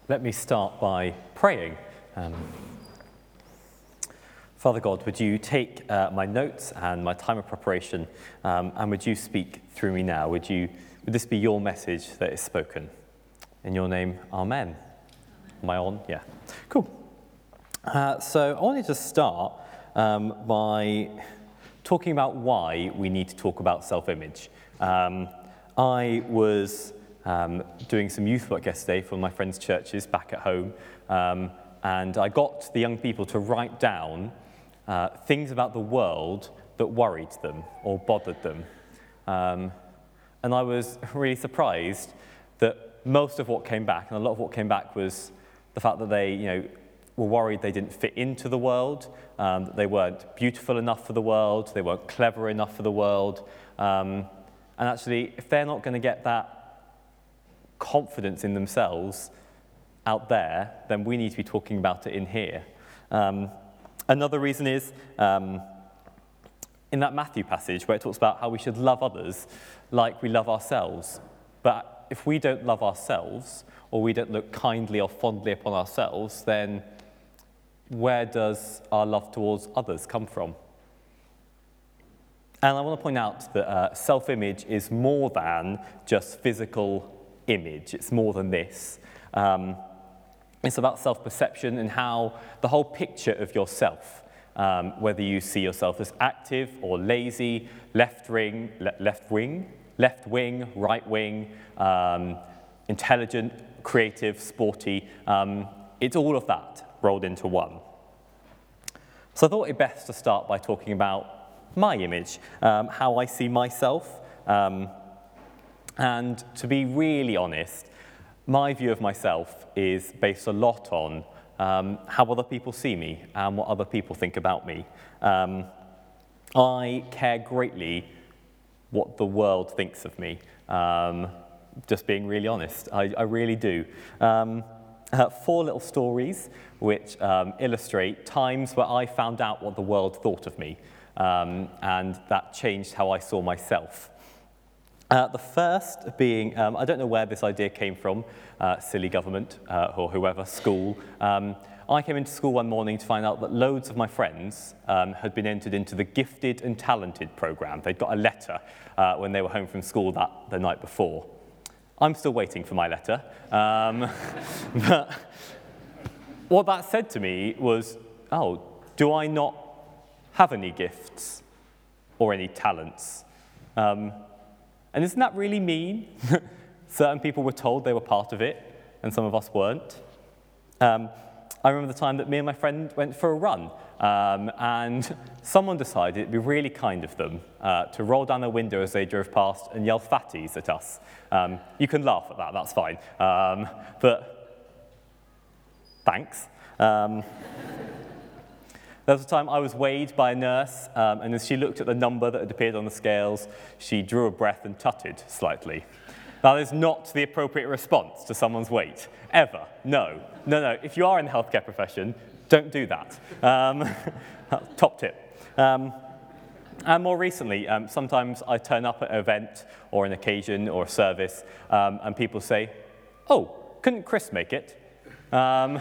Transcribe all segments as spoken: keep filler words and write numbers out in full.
Let me start by praying. Um, Father God, would you take uh, my notes and my time of preparation, um, and would you speak through me now? Would you? Would this be your message that is spoken? In your name, amen. Am I on? Yeah. Cool. Uh, so I wanted to start um, by talking about why we need to talk about self-image. Um, I was um, doing some youth work yesterday for my friends' churches back at home, um, and I got the young people to write down uh, things about the world that worried them or bothered them. Um, and I was really surprised that most of what came back, and a lot of what came back was the fact that they, you know, were worried they didn't fit into the world, um, that they weren't beautiful enough for the world, they weren't clever enough for the world. Um, and actually, if they're not going to get that confidence in themselves out there, then we need to be talking about it in here. Um, another reason is, um, in that Matthew passage where it talks about how we should love others like we love ourselves. But if we don't love ourselves, or we don't look kindly or fondly upon ourselves, then where does our love towards others come from? And I want to point out that uh, self-image is more than just physical image. It's more than this. Um, it's about self-perception and how the whole picture of yourself, um, whether you see yourself as active or lazy, left wing, le- left wing, left wing, right wing, um, intelligent, creative, sporty, um, it's all of that rolled into one. So I thought it best to start by talking about my image, um, how I see myself, um, and to be really honest, my view of myself is based a lot on um, how other people see me and what other people think about me. Um, I care greatly what the world thinks of me. Um, just being really honest, I, I really do. Um, uh, four little stories which um, illustrate times where I found out what the world thought of me, um, and that changed how I saw myself. Uh, the first being, um, I don't know where this idea came from, uh, silly government uh, or whoever, school. Um, I came into school one morning to find out that loads of my friends um, had been entered into the Gifted and Talented programme. They'd got a letter uh, when they were home from school that the night before. I'm still waiting for my letter. Um, but what that said to me was, oh, do I not have any gifts or any talents? Um, and isn't that really mean? Certain people were told they were part of it, and some of us weren't. Um, I remember the time that me and my friend went for a run, um, and someone decided it'd be really kind of them uh, to roll down their window as they drove past and yell fatties at us. Um, you can laugh at that, that's fine. Um, but thanks. Um, there was a time I was weighed by a nurse, um, and as she looked at the number that had appeared on the scales, she drew a breath and tutted slightly. That is not the appropriate response to someone's weight, ever. No, no, no. If you are in the healthcare profession, don't do that. Um, top tip. Um, and more recently, um, sometimes I turn up at an event or an occasion or a service, um, and people say, "Oh, couldn't Chris make it?" Um,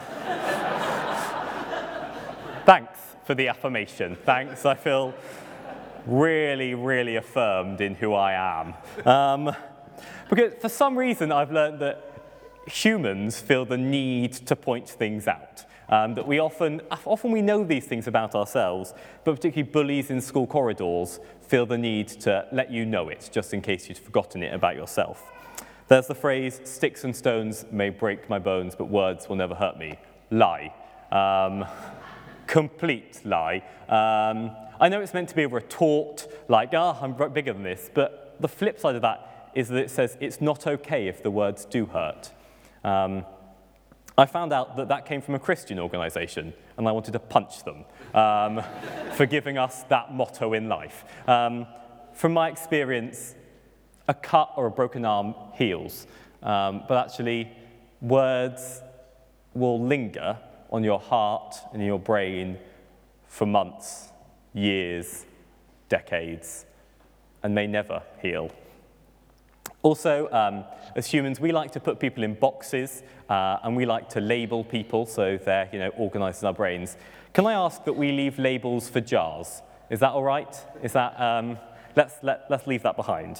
thanks for the affirmation. Thanks. I feel really, really affirmed in who I am. Um, Because for some reason, I've learned that humans feel the need to point things out. Um, that we often, often we know these things about ourselves, but particularly bullies in school corridors feel the need to let you know it, just in case you'd forgotten it about yourself. There's the phrase, "Sticks and stones may break my bones, but words will never hurt me." Lie. Um, complete lie. Um, I know it's meant to be a retort, like, ah, oh, I'm bigger than this, but the flip side of that is that it says it's not okay if the words do hurt. Um, I found out that that came from a Christian organisation, and I wanted to punch them um, for giving us that motto in life. Um, from my experience, a cut or a broken arm heals, um, but actually words will linger on your heart and in your brain for months, years, decades, and may never heal. Also, um, as humans, we like to put people in boxes, uh, and we like to label people so they're, you know, organised in our brains. Can I ask that we leave labels for jars? Is that all right? Is that, um, let's, let, let's leave that behind.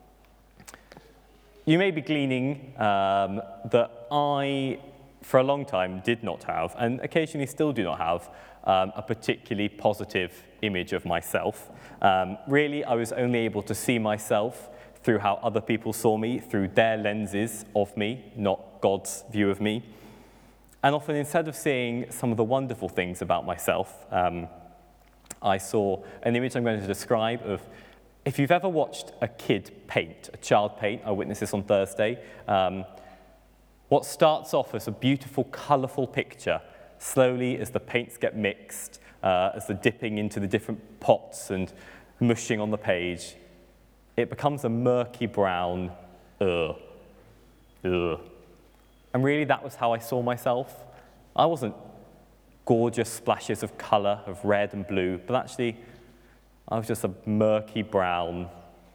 You may be gleaning um, that I, for a long time, did not have, and occasionally still do not have, um, a particularly positive image of myself. Um, really, I was only able to see myself through how other people saw me, through their lenses of me, not God's view of me. And often, instead of seeing some of the wonderful things about myself, um, I saw an image I'm going to describe of, if you've ever watched a kid paint, a child paint, I witnessed this on Thursday, um, what starts off as a beautiful, colourful picture, slowly as the paints get mixed, uh, as they're dipping into the different pots and mushing on the page, it becomes a murky brown, ugh, ugh. And really that was how I saw myself. I wasn't gorgeous splashes of colour, of red and blue, but actually I was just a murky brown,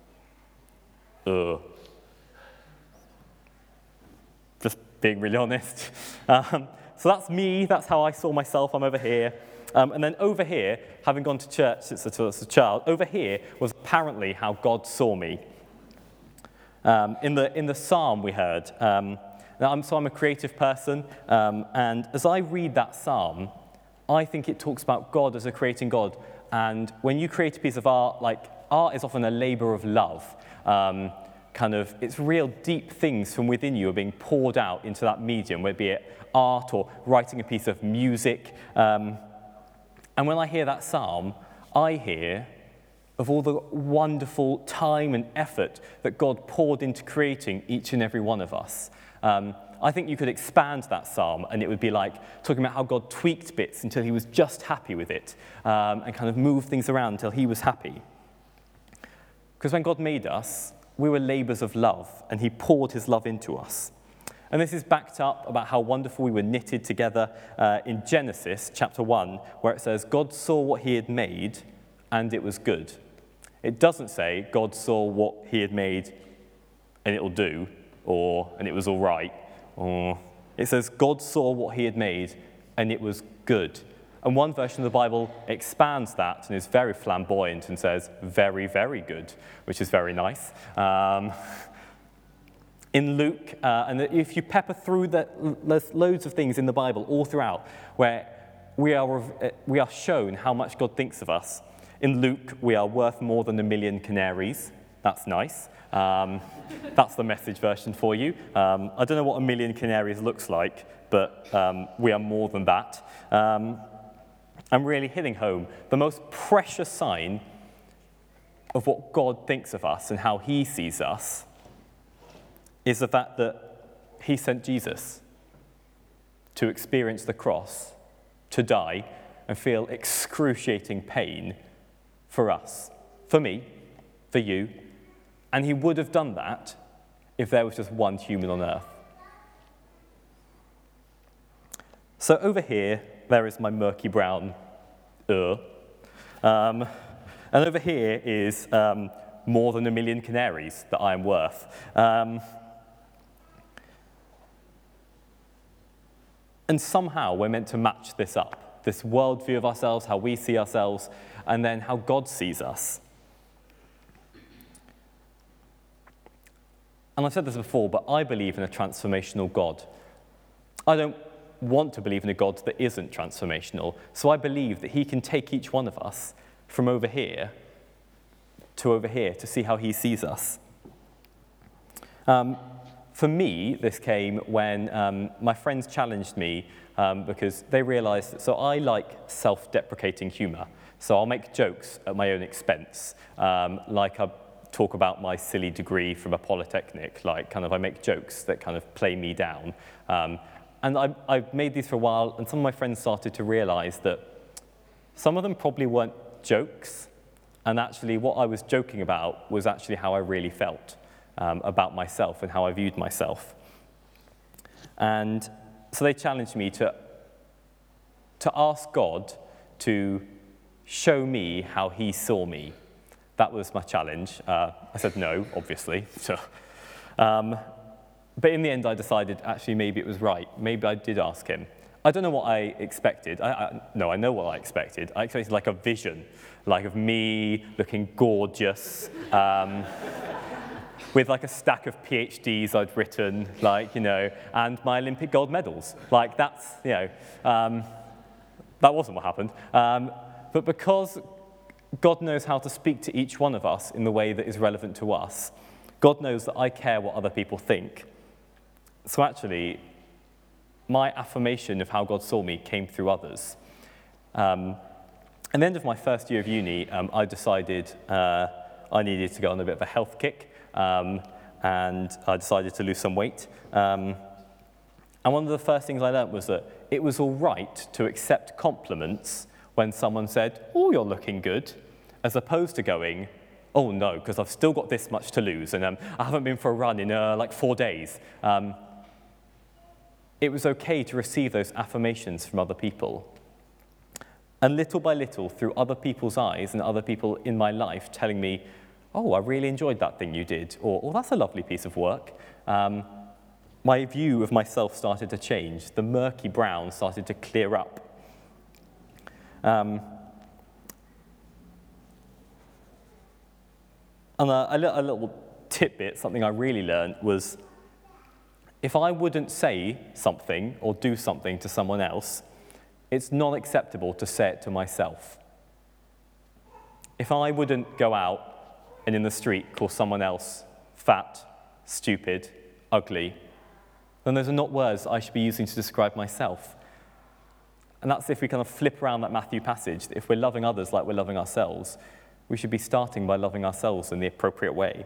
ugh. Just being really honest. Um, so that's me, that's how I saw myself, I'm over here. Um, and then over here, having gone to church since I was a child, over here was apparently how God saw me. Um, in the in the psalm we heard, um, now I'm, so I'm a creative person, um, and as I read that psalm, I think it talks about God as a creating God. And when you create a piece of art, like art is often a labor of love. Um, kind of, it's real deep things from within you are being poured out into that medium, whether it be it art or writing a piece of music. Um, And when I hear that psalm, I hear of all the wonderful time and effort that God poured into creating each and every one of us. Um, I think you could expand that psalm, and it would be like talking about how God tweaked bits until he was just happy with it, um, and kind of moved things around until he was happy. Because when God made us, we were labors of love, and he poured his love into us. And this is backed up about how wonderful we were knitted together uh, in Genesis chapter one, where it says, God saw what he had made, and it was good. It doesn't say God saw what he had made, and it'll do, or and it was all right. Or it says God saw what he had made, and it was good. And one version of the Bible expands that and is very flamboyant and says, very, very good, which is very nice. Um, In Luke, uh, and if you pepper through the, there's loads of things in the Bible all throughout where we are, we are shown how much God thinks of us. In Luke, we are worth more than a million canaries. That's nice. Um, that's the Message version for you. Um, I don't know what a million canaries looks like, but um, we are more than that. Um, I'm really hitting home. The most precious sign of what God thinks of us and how he sees us is the fact that he sent Jesus to experience the cross, to die, and feel excruciating pain for us, for me, for you. And he would have done that if there was just one human on earth. So over here, there is my murky brown uh, um, and over here is um, more than a million canaries that I am worth. Um, And somehow we're meant to match this up, this worldview of ourselves, how we see ourselves, and then how God sees us. And I've said this before, but I believe in a transformational God. I don't want to believe in a God that isn't transformational, so I believe that he can take each one of us from over here to over here to see how he sees us. Um, For me, this came when um, my friends challenged me um, because they realized that, so I like self-deprecating humor. So I'll make jokes at my own expense, um, like I talk about my silly degree from a polytechnic, like kind of I make jokes that kind of play me down. Um, and I, I've made these for a while, and some of my friends started to realize that some of them probably weren't jokes, and actually what I was joking about was actually how I really felt. Um, about myself and how I viewed myself. And so they challenged me to, to ask God to show me how he saw me. That was my challenge. Uh, I said no, obviously. So, Um, but in the end, I decided, actually, maybe it was right. Maybe I did ask him. I don't know what I expected. I, I, no, I know what I expected. I expected like a vision, like of me looking gorgeous, um, with like a stack of PhDs I'd written, like, you know, and my Olympic gold medals. Like, that's, you know, um, that wasn't what happened. Um, but because God knows how to speak to each one of us in the way that is relevant to us, God knows that I care what other people think. So actually, my affirmation of how God saw me came through others. Um, at the end of my first year of uni, um, I decided uh, I needed to go on a bit of a health kick, um, and I decided to lose some weight. Um, and one of the first things I learned was that it was all right to accept compliments when someone said, "Oh, you're looking good," as opposed to going, "Oh no, because I've still got this much to lose, and um, I haven't been for a run in uh, like four days." Um, It was okay to receive those affirmations from other people. And little by little, through other people's eyes and other people in my life telling me, "Oh, I really enjoyed that thing you did," or "Oh, that's a lovely piece of work," um, my view of myself started to change. The murky brown started to clear up. Um, and a, a, little, a little tidbit, something I really learned was, if I wouldn't say something or do something to someone else, it's not acceptable to say it to myself. If I wouldn't go out and in the street call someone else fat, stupid, ugly, then those are not words I should be using to describe myself. And that's if we kind of flip around that Matthew passage, that if we're loving others like we're loving ourselves, we should be starting by loving ourselves in the appropriate way.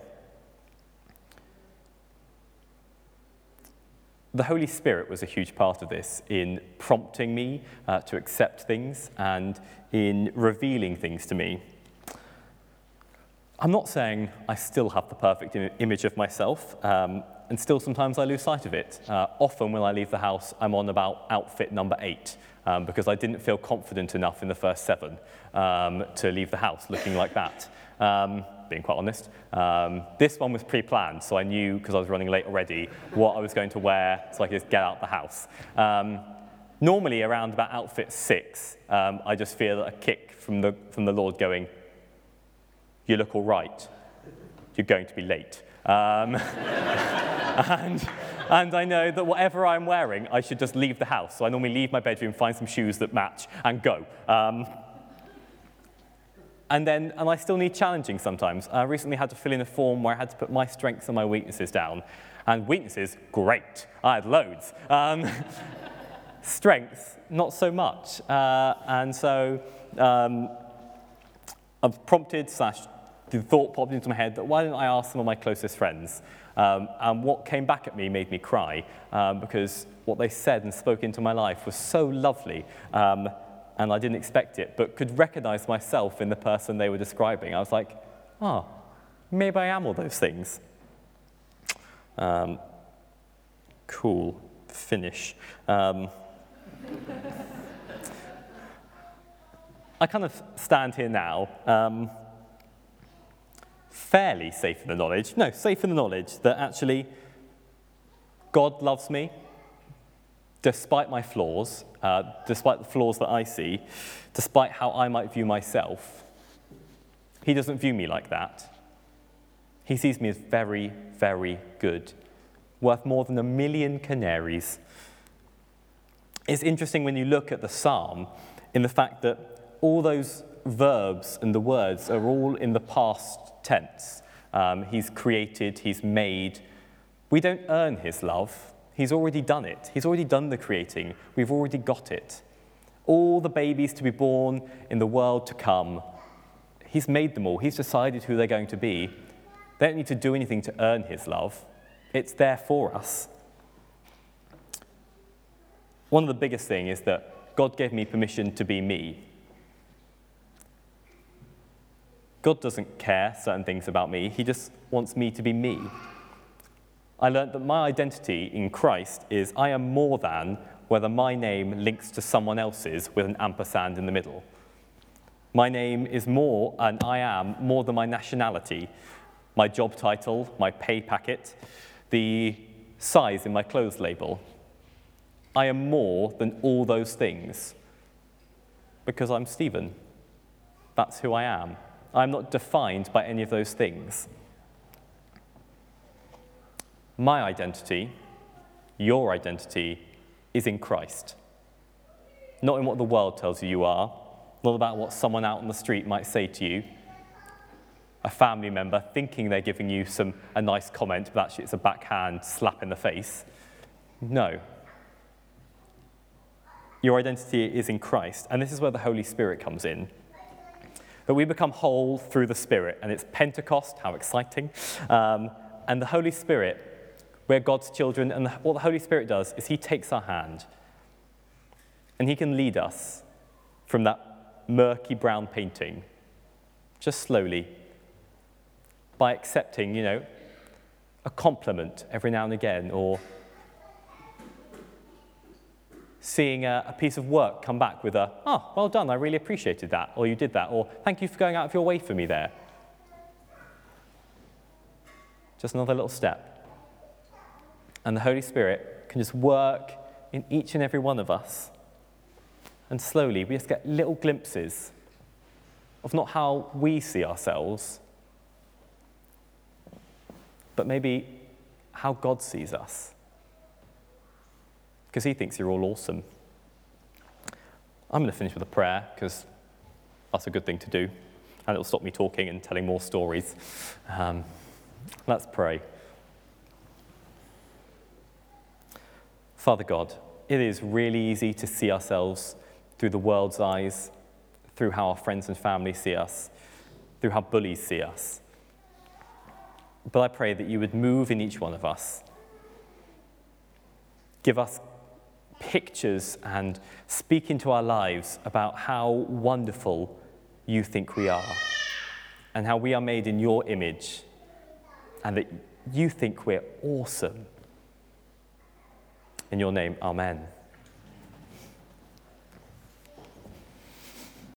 The Holy Spirit was a huge part of this in prompting me uh, to accept things and in revealing things to me. I'm not saying I still have the perfect im- image of myself, um, and still sometimes I lose sight of it. Uh, often when I leave the house, I'm on about outfit number eight, um, because I didn't feel confident enough in the first seven um, to leave the house looking like that. Um, being quite honest. Um, this one was pre-planned, so I knew, because I was running late already, what I was going to wear so I could just get out the house. Um, normally, around about outfit six, um, I just feel a kick from the, from the Lord going, "You look all right. You're going to be late." Um, and, and I know that whatever I'm wearing, I should just leave the house. So I normally leave my bedroom, find some shoes that match, and go. Um, And then, and I still need challenging sometimes. I recently had to fill in a form where I had to put my strengths and my weaknesses down. And weaknesses, great. I had loads. Um, strengths, not so much. Uh, and so um, I've prompted, slash, the thought popped into my head that why don't I ask some of my closest friends? Um, and what came back at me made me cry, um, because what they said and spoke into my life was so lovely. Um, and I didn't expect it, but could recognize myself in the person they were describing. I was like, oh, maybe I am all those things. Um, cool, finish. Um, I kind of stand here now, um, fairly safe in the knowledge, no, safe in the knowledge that actually God loves me, despite my flaws, uh, despite the flaws that I see, despite how I might view myself. He doesn't view me like that. He sees me as very, very good, worth more than a million canaries. It's interesting when you look at the psalm in the fact that all those verbs and the words are all in the past tense. Um, he's created, he's made. We don't earn his love. He's already done it. He's already done the creating. We've already got it. All the babies to be born in the world to come, he's made them all. He's decided who they're going to be. They don't need to do anything to earn his love. It's there for us. One of the biggest things is that God gave me permission to be me. God doesn't care certain things about me. He just wants me to be me. I learned that my identity in Christ is I am more than whether my name links to someone else's with an ampersand in the middle. My name is more, and I am more than my nationality, my job title, my pay packet, the size in my clothes label. I am more than all those things because I'm Stephen. That's who I am. I'm not defined by any of those things. My identity, your identity, is in Christ. Not in what the world tells you you are, not about what someone out on the street might say to you, a family member thinking they're giving you some a nice comment, but actually it's a backhand slap in the face. No. Your identity is in Christ, and this is where the Holy Spirit comes in. That we become whole through the Spirit, and it's Pentecost, how exciting. Um, and the Holy Spirit, we're God's children, and the, what the Holy Spirit does is he takes our hand, and he can lead us from that murky brown painting, just slowly, by accepting, you know, a compliment every now and again, or seeing a, a piece of work come back with a, oh, well done, I really appreciated that, or you did that, or thank you for going out of your way for me there. Just another little step. And the Holy Spirit can just work in each and every one of us. And slowly, we just get little glimpses of not how we see ourselves, but maybe how God sees us. Because he thinks you're all awesome. I'm going to finish with a prayer, because that's a good thing to do, and it'll stop me talking and telling more stories. Um, let's pray. Father God, it is really easy to see ourselves through the world's eyes, through how our friends and family see us, through how bullies see us. But I pray that you would move in each one of us. Give us pictures and speak into our lives about how wonderful you think we are, and how we are made in your image, and that you think we're awesome. In your name, amen.